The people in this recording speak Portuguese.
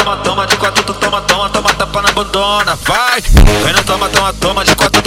toma, toma de quatro, tu toma, toma, toma tapa na bundona, vai. Quem não toma, toma, toma de quatro.